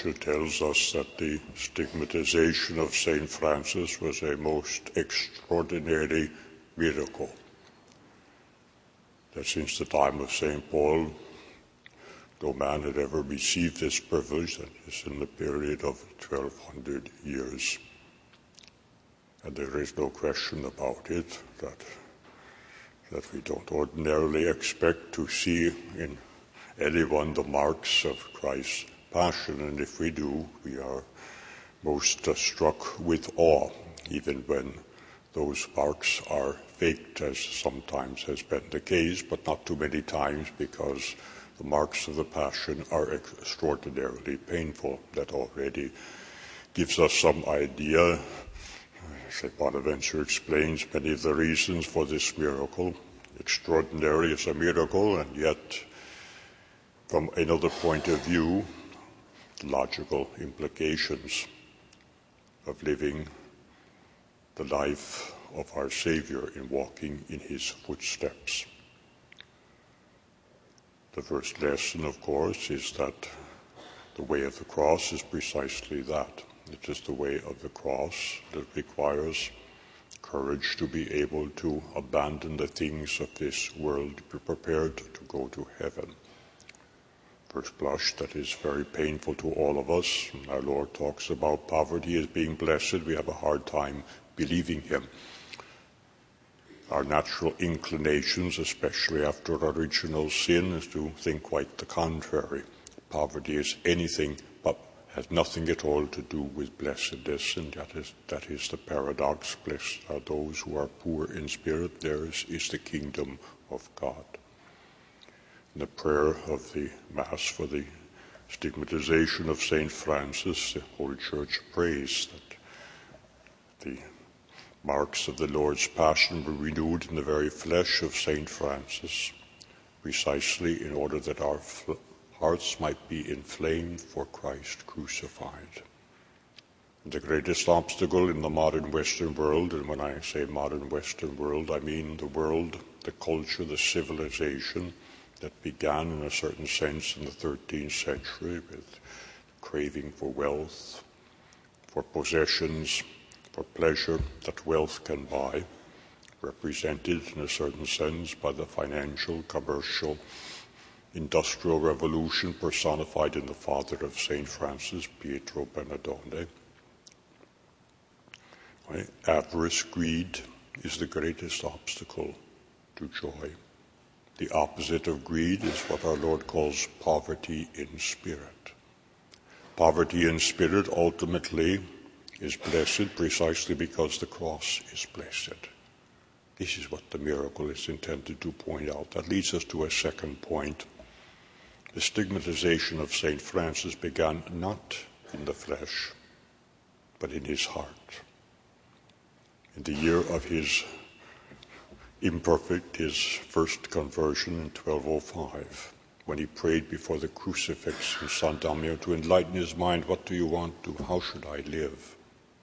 Gospel tells us that the stigmatization of St. Francis was a most extraordinary miracle. That since the time of St. Paul, no man had ever received this privilege, that is in the period of 1200 years. And there is no question about it that we don't ordinarily expect to see in anyone the marks of Christ's passion, and if we do, we are most struck with awe, even when those marks are faked, as sometimes has been the case, but not too many times, because the marks of the Passion are extraordinarily painful. That already gives us some idea. St. Bonaventure explains many of the reasons for this miracle. Extraordinary is a miracle, and yet, from another point of view, logical implications of living the life of our Savior in walking in his footsteps. The first lesson, of course, is that the way of the cross is precisely that. It is the way of the cross that requires courage to be able to abandon the things of this world, be prepared to go to heaven. First blush, that is very painful to all of us. Our Lord talks about poverty as being blessed. We have a hard time believing him. Our natural inclinations, especially after original sin, is to think quite the contrary. Poverty is anything but has nothing at all to do with blessedness, and that is the paradox. Blessed are those who are poor in spirit, theirs is the kingdom of God. In the prayer of the Mass for the stigmatization of St. Francis, the Holy Church prays that the marks of the Lord's Passion were renewed in the very flesh of St. Francis, precisely in order that our hearts might be inflamed for Christ crucified. And the greatest obstacle in the modern Western world, and when I say modern Western world, I mean the world, the culture, the civilization that began in a certain sense in the 13th century with craving for wealth, for possessions, for pleasure that wealth can buy, represented in a certain sense by the financial, commercial, industrial revolution personified in the father of St. Francis, Pietro Bernardone. Avarice, greed, is the greatest obstacle to joy. The opposite of greed is what our Lord calls poverty in spirit. Poverty in spirit ultimately is blessed precisely because the cross is blessed. This is what the miracle is intended to point out. That leads us to a second point. The stigmatization of St. Francis began not in the flesh, but in his heart. In the year of his first conversion in 1205, when he prayed before the crucifix in San Damiano to enlighten his mind, what do you want to, how should I live?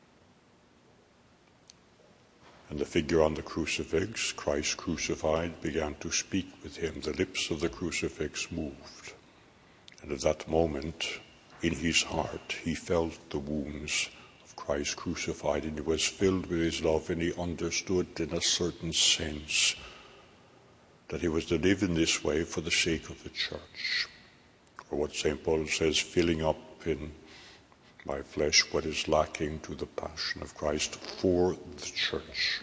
And the figure on the crucifix, Christ crucified, began to speak with him. The lips of the crucifix moved. And at that moment, in his heart, he felt the wounds of Christ crucified, and he was filled with his love, and he understood in a certain sense that he was to live in this way for the sake of the church. Or what St. Paul says, filling up in my flesh what is lacking to the passion of Christ for the church.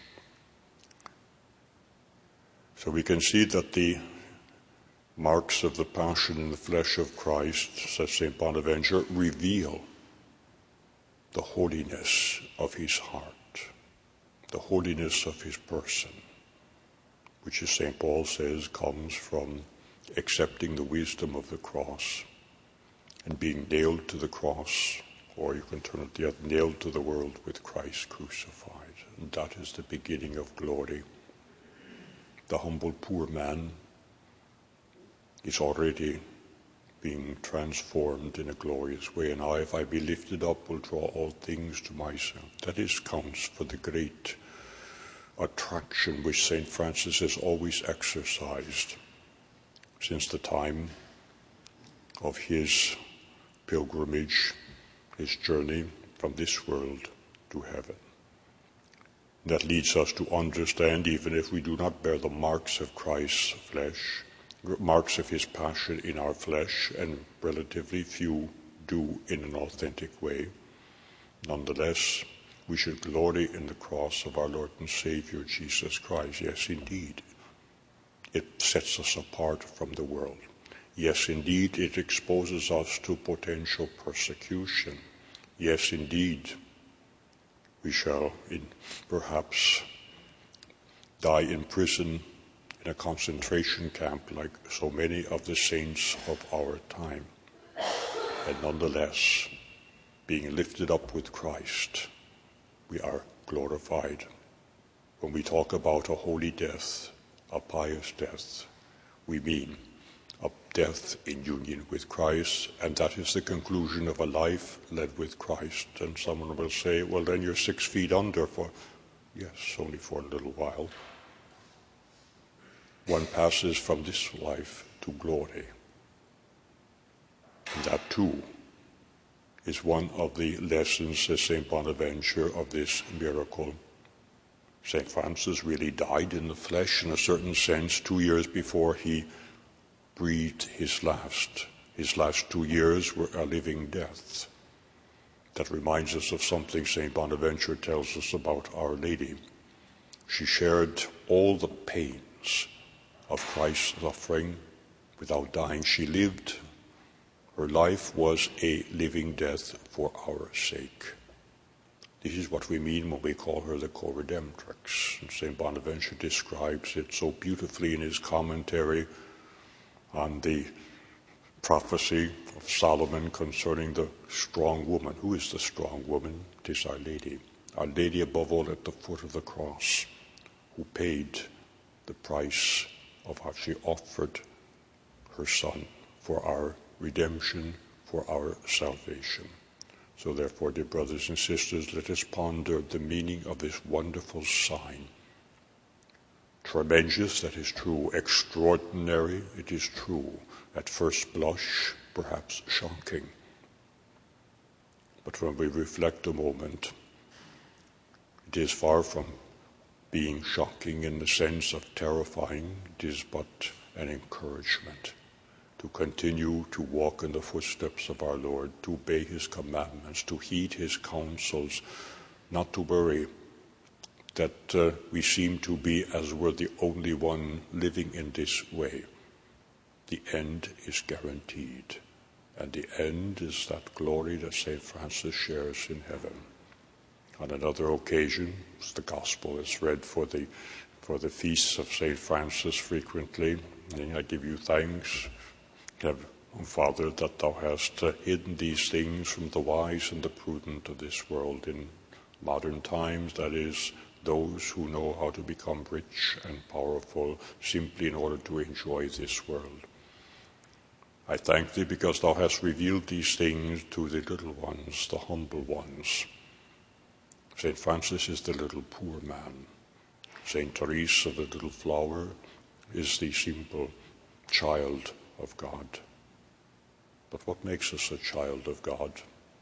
So we can see that the marks of the passion in the flesh of Christ, says St. Bonaventure, reveal the holiness of his heart, the holiness of his person, which, as St. Paul says, comes from accepting the wisdom of the cross and being nailed to the cross, or you can turn it the other, nailed to the world with Christ crucified. And that is the beginning of glory. The humble poor man is already being transformed in a glorious way. And I, if I be lifted up, will draw all things to myself. That counts for the great attraction which St. Francis has always exercised since the time of his pilgrimage his journey from this world to heaven. That leads us to understand, even if we do not bear the marks of Christ's flesh, marks of his passion in our flesh, and relatively few do in an authentic way, nonetheless, we should glory in the cross of our Lord and Savior Jesus Christ. Yes, indeed, it sets us apart from the world. Yes, indeed, it exposes us to potential persecution. Yes, indeed, we shall perhaps die in prison in a concentration camp like so many of the saints of our time. And nonetheless, being lifted up with Christ, we are glorified. When we talk about a holy death, a pious death, we mean a death in union with Christ, and that is the conclusion of a life led with Christ. And someone will say, well, then you're 6 feet under for, yes, only for a little while. One passes from this life to glory. And that too is one of the lessons, says St. Bonaventure, of this miracle. St. Francis really died in the flesh in a certain sense 2 years before he breathed his last. His last 2 years were a living death. That reminds us of something St. Bonaventure tells us about Our Lady. She shared all the pains of Christ's suffering without dying. She lived. Her life was a living death for our sake. This is what we mean when we call her the co-redemptrix. And St. Bonaventure describes it so beautifully in his commentary on the prophecy of Solomon concerning the strong woman. Who is the strong woman? It is Our Lady. Our Lady above all at the foot of the cross, who paid the price of how she offered her Son for our redemption, for our salvation. So therefore, dear brothers and sisters, let us ponder the meaning of this wonderful sign. Tremendous, that is true. Extraordinary, it is true. At first blush, perhaps shocking. But when we reflect a moment, it is far from being shocking in the sense of terrifying. It is but an encouragement to continue to walk in the footsteps of our Lord, to obey his commandments, to heed his counsels, not to worry that we seem to be, as we're the only one living in this way. The end is guaranteed, and the end is that glory that St. Francis shares in heaven. On another occasion, the Gospel is read for the feasts of St. Francis frequently. And I give you thanks, Father, that thou hast hidden these things from the wise and the prudent of this world in modern times, that is, those who know how to become rich and powerful simply in order to enjoy this world. I thank thee because thou hast revealed these things to the little ones, the humble ones. St. Francis is the little poor man. St. Teresa, the little flower, is the simple child of God. But what makes us a child of God?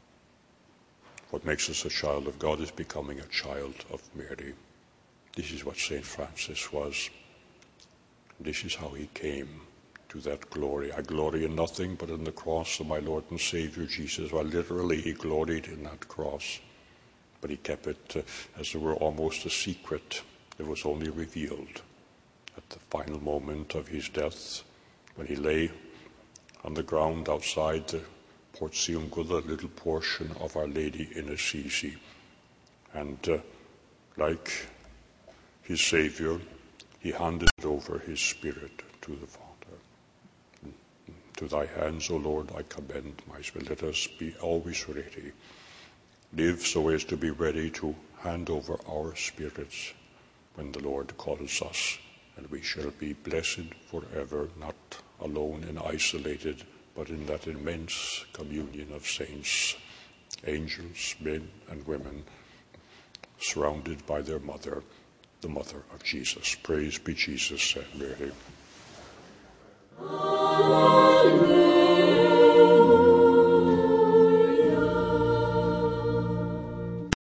What makes us a child of God is becoming a child of Mary. This is what St. Francis was. This is how he came to that glory. I glory in nothing but in the cross of my Lord and Savior Jesus. Well, literally, he gloried in that cross. But he kept it, as it were, almost a secret. It was only revealed at the final moment of his death, when he lay on the ground outside the Portiuncula, a little portion of Our Lady in Assisi. And like his Savior, he handed over his spirit to the Father. To thy hands, O Lord, I commend my spirit. Let us be always ready. Live so as to be ready to hand over our spirits when the Lord calls us, and we shall be blessed forever, not alone and isolated, but in that immense communion of saints, angels, men and women, surrounded by their mother, the mother of Jesus. Praise be Jesus and Mary.